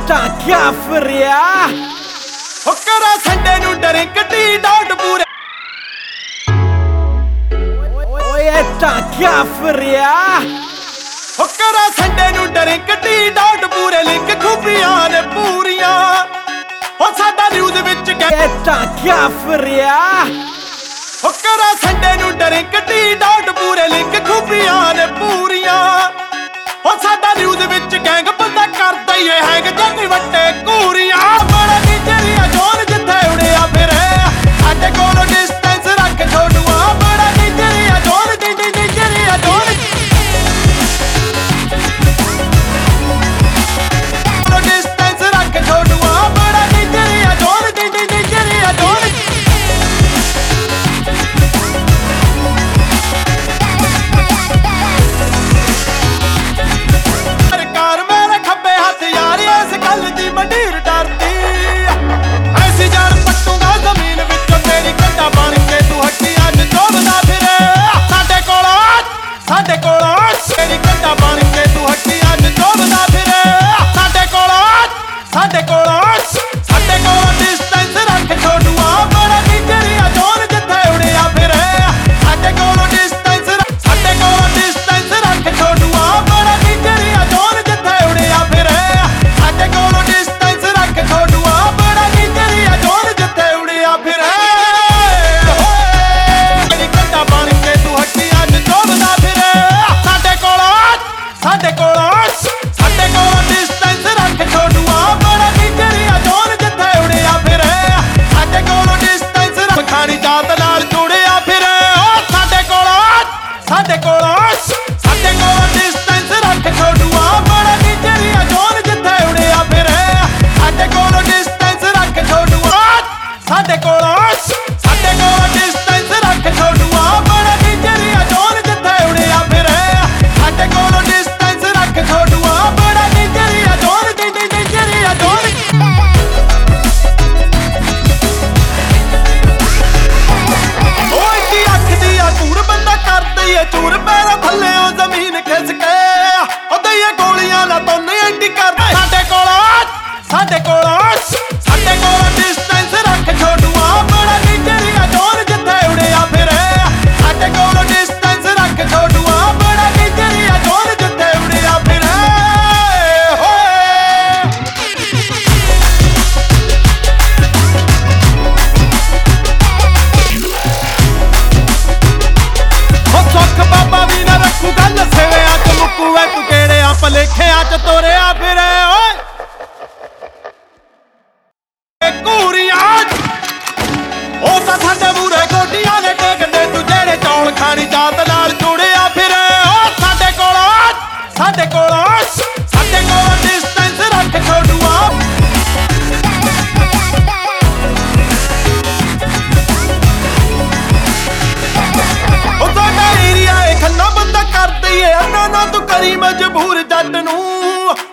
ਟਾਂਕਿਆ ਫਿਰਿਆ ਹੋ ਕਰਾ ਸੰਡੇ ਨੂੰ ਡਰਿੰਕ ਟੀ ਡਾਟ ਪੂਰੇ ਓਏ ਟਾਂਕਿਆ ਫਿਰਿਆ ਹੋ ਕਰਾ ਸੰਡੇ ਨੂੰ ਡਰਿੰਕ ਟੀ ਡਾਟ ਪੂਰੇ ਲਿੰਕ ਖੂਬੀਆਂ ਨੇ ਪੂਰੀਆਂ ਹੋ ਸਾਡਾ ਨਿਊਜ਼ ਵਿੱਚ ਟਾਂਕਿਆ ਫਿਰਿਆ ਹੋ ਕਰਾ ਸੰਡੇ ਨੂੰ ਡਰਿੰਕ ਟੀ ਡਾਟ ਪੂਰੇ ਲਿੰਕ ਖੂਬੀਆਂ ਨੇ ਪੂਰੀਆਂ ਹੋ ਸਾਡਾ ਨਿਊਜ਼ ਵਿੱਚ ਗੈਂਗ ਬੰਦਾ ਕਰਦਾ ਈ ਏ ਹੈਂਗ ਜੱਟ ਵੱਟੇ ਕੂਰੀਆਂ ਬੜਾ ਨਿਜਰੀਆ ਜੋਨ ਜਿੱਥੇ ਉੜਿਆ ਫਿਰੇ ਸਾਡੇ ਕੋਲ ਡਿਸਟੈਂਸ ਰੱਖ ਛੋਟੂਆ ਬੜਾ ਨਿਜਰੀਆ ਜੋਨ ਨਿਜਰੀਆ ਜੋਨ ਡਿਸਟੈਂਸ ਰੱਖ ਛੋਟੂਆ ਬੜਾ ਨਿਜਰੀਆ ਜੋਨ ਨਿਜਰੀਆ ਜੋਨ ਸਰਕਾਰ ਮੇਰੇ ਖੱਬੇ ਹੱਥ ਯਾਰ ਇਸ ਗੱਲ ਦੀ ਮੰਡੀਰ ਡਰਦੀ ਐਸੀ ਜਾਨ ਪੱਟੂਗਾ ਜ਼ਮੀਨ ਵਿੱਚੋਂ ਤੇਰੀ ਕੰਡਾ ਬਣ ਕੇ ਤੂੰ ਹੱਡੀਆਂ 'ਚ ਚੋਬਦਾ ਫਿਰੇ ਸਾਡੇ ਕੋਲ ਤੇਰੀ ਕੰਡਾ ਬਣ ਕੇ ਤੂੰ ਹੱਡੀਆਂ 'ਚ ਚੋਬਦਾ ਫਿਰੇ ਸਾਡੇ ਕੋਲ ਡਿਸਟੈਂਸ ਰੱਖ ਛੋਟੂਆ ਬੜਾ ਨਿਜਰੀਆ ਜੋਨ ਜਿੱਥੇ ਉੜਿਆ ਫਿਰੇ ਸਾਡੇ ਕੋਲ ਡਿਸਟੈਂਸ ਰੱਖ ਛੋਟੂਆ ਬੜਾ ਨਿਜਰੀਆ ਜੋਨ ਜਿੱਥੇ ਉੜਿਆ ਫਿਰੇ ਸਾਡੇ ਕੋਲ ਡਿਸਟੈਂਸ ਰੱਖ ਛੋਟੂਆ ਬੜਾ ਨਿਜਰੀਆ ਜੋਨ ਜਿੱਥੇ ਉੜਿਆ ਫਿਰੇ ਤੇਰੀ ਕੰਡਾ ਬਣ ਕੇ ਤੂੰ ਹੱਡੀਆਂ 'ਚ ਚੋਬਦਾ ਫਿਰੇ ਸਾਡੇ ਕੋਲ ਡਿਸਟੈਂਸ ਰੱਖ ਛੋਟੂਆ ਬੜਾ ਨਿਜਰੀਆ ਜੋਨ ਜਿੱਥੇ ਉੜਿਆ ਫਿਰੇ ਸਾਡੇ ਕੋਲ ਡਿਸਟੈਂਸ ਰੱਖ ਖਾਣੀ ਜਾਤ ਨਾਲ ਜੁੜਿਆ ਫਿਰੇ ਸਾਡੇ ਕੋਲ ਡਿਸਟੈਂਸ ਰੱਖ ਛੋਟੂਆ ਬੜਾ ਨਿਜਰੀਆ ਜੋਨ ਜਿੱਥੇ ਉੜਿਆ ਫਿਰੇ ਸਾਡੇ ਕੋਲ ਡਿਸਟੈਂਸ ਰੱਖ ਛੋਟੂਆ ਸਾਡੇ ਕੋਲ ਡਿਸਟੈਂਸ ਰੱਖ ਛੋਟੂਆ ਬੜਾ ਨਿਜਰੀਆ ਜੋਨ ਜਿੱਥੇ ਉੜਿਆ ਫਿਰੇ ਸਾਡੇ ਕੋਲ ਡਿਸਟੈਂਸ ਰੱਖ ਛੋਟੂਆ ਬੜਾ ਨਿਜਰੀਆ ਜੋਨ ਨਿਜਰੀਆ ਜੋਨ ਓਏ ਕੀ ਅੱਖ ਦੀ ਆ ਕੂੜ ਬੰਦਾ ਕਰਦੀ ਏ ਚੂਰ ਪੈਰਾਂ ਥੱਲਿਓਂ ਜ਼ਮੀਨ ਖਿੱਚ ਕੇ ਉਹਦੇ ਏ ਗੋਲੀਆਂ ਨਾਲ ਤੋਨੇ ਐਂਟੀ ਕਰਦੇ ਸਾਡੇ ਕੋਲ ਡਿਸਟੈਂਸ ਰੱਖ ਛੋਟੂਆ ਬੜਾ ਨਿਜਰੀਆ ਜੋਨ ਜਿੱਥੇ ਉੜਿਆ ਫਿਰੇ ਸਾਡੇ ਕੋਲ ਡਿਸਟੈਂਸ ਰੱਖ ਛੋਟੂਆ ਬੜਾ ਨਿਜਰੀਆ ਜੋਨ ਜਿੱਥੇ ਉੜਿਆ ਫਿਰੇ ਸੁੱਖ ਬਾਬਾ ਵੀ ਨਾ ਰੱਖੂ ਗੱਲ ਸਿਵਿਆਂ 'ਚ ਮੁੱਕੂ ਐ ਤੂੰ ਕਿਹੜਿਆਂ ਭਲੇਖਿਆਂ 'ਚ ਤੋਰਿਆ ਫਿਰੇ ਓਏ ਕੂਰੀਆਂ ਉਹ ਤਾਂ ਸਾਡੇ ਮੂਰੇ ਗੋਡੀਆਂ ਨੇ ਟੇਕਦੇ ਤੂੰ ਜਿਹੜੇ ਚੌਲ ਖਾਣੀ ਜਾਤ ਨਾਲ ਜੁੜਿਆ ਫਿਰੇ ਸਾਡੇ ਕੋਲ ਡਿਸਟੈਂਸ ਰੱਖ ਛੋਟੂਆ ਉਹ ਸਾਡਾ ਏਰੀਆ ਏ ਖੰਨਾ ਬੰਦਾ ਕਰਦੀ ਏ ਅੰਨਾ ਨਾ ਤੂੰ ਕਰੀ ਮਜਬੂਰ ਜੱਟ ਨੂੰ